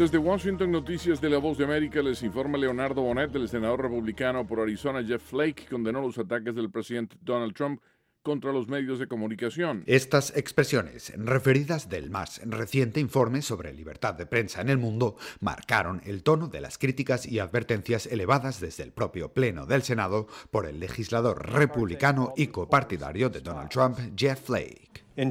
Desde Washington, noticias de La Voz de América, les informa Leonardo Bonet. El senador republicano por Arizona, Jeff Flake, condenó los ataques del presidente Donald Trump contra los medios de comunicación. Estas expresiones, referidas del más reciente informe sobre libertad de prensa en el mundo, marcaron el tono de las críticas y advertencias elevadas desde el propio Pleno del Senado por el legislador republicano y copartidario de Donald Trump, Jeff Flake. En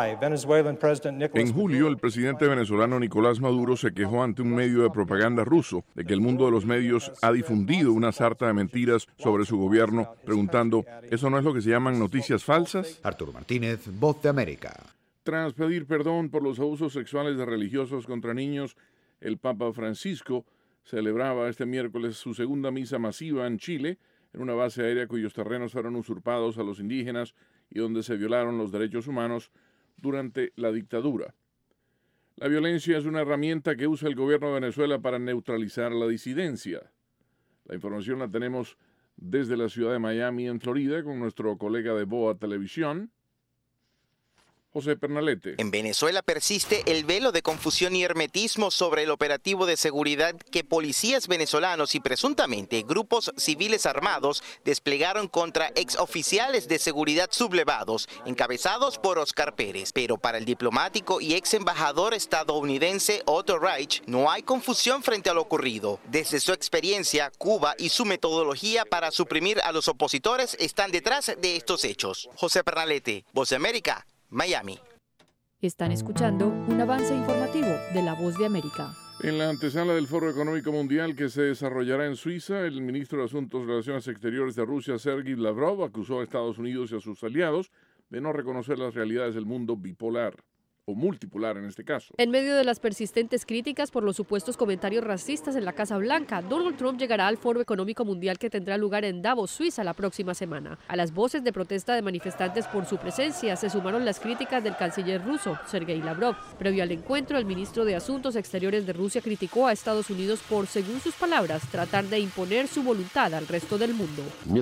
julio, el presidente venezolano Nicolás Maduro se quejó ante un medio de propaganda ruso de que el mundo de los medios ha difundido una sarta de mentiras sobre su gobierno, preguntando, ¿eso no es lo que se llaman noticias falsas? Arturo Martínez, Voz de América. Tras pedir perdón por los abusos sexuales de religiosos contra niños, el Papa Francisco celebraba este miércoles su segunda misa masiva en Chile, en una base aérea cuyos terrenos fueron usurpados a los indígenas y donde se violaron los derechos humanos durante la dictadura. La violencia es una herramienta que usa el gobierno de Venezuela para neutralizar la disidencia. La información la tenemos desde la ciudad de Miami, en Florida, con nuestro colega de VOA Televisión, José Pernalete. En Venezuela persiste el velo de confusión y hermetismo sobre el operativo de seguridad que policías venezolanos y presuntamente grupos civiles armados desplegaron contra exoficiales de seguridad sublevados, encabezados por Oscar Pérez. Pero para el diplomático y ex embajador estadounidense Otto Reich, no hay confusión frente a lo ocurrido. Desde su experiencia, Cuba y su metodología para suprimir a los opositores están detrás de estos hechos. José Pernalete, Voz de América, Miami. Están escuchando un avance informativo de La Voz de América. En la antesala del Foro Económico Mundial que se desarrollará en Suiza, el ministro de Asuntos y Relaciones Exteriores de Rusia, Sergei Lavrov, acusó a Estados Unidos y a sus aliados de no reconocer las realidades del mundo bipolar, o multipolar en este caso. En medio de las persistentes críticas por los supuestos comentarios racistas en la Casa Blanca, Donald Trump llegará al Foro Económico Mundial que tendrá lugar en Davos, Suiza, la próxima semana. A las voces de protesta de manifestantes por su presencia se sumaron las críticas del canciller ruso, Sergei Lavrov. Previo al encuentro, el ministro de Asuntos Exteriores de Rusia criticó a Estados Unidos por, según sus palabras, tratar de imponer su voluntad al resto del mundo.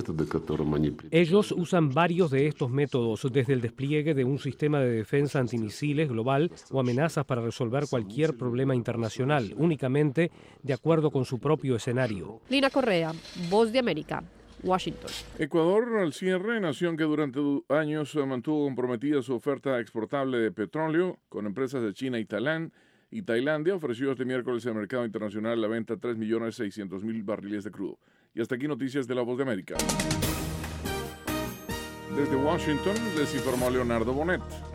Ellos usan varios de estos métodos, desde el despliegue de un sistema de defensa antimisiles global o amenazas para resolver cualquier problema internacional, únicamente de acuerdo con su propio escenario. Lina Correa, Voz de América, Washington. Ecuador al cierre, nación que durante años mantuvo comprometida su oferta exportable de petróleo con empresas de China y Tailandia, ofreció este miércoles al mercado internacional la venta de 3.600.000 barriles de crudo. Y hasta aquí noticias de La Voz de América. Desde Washington les informó Leonardo Bonet.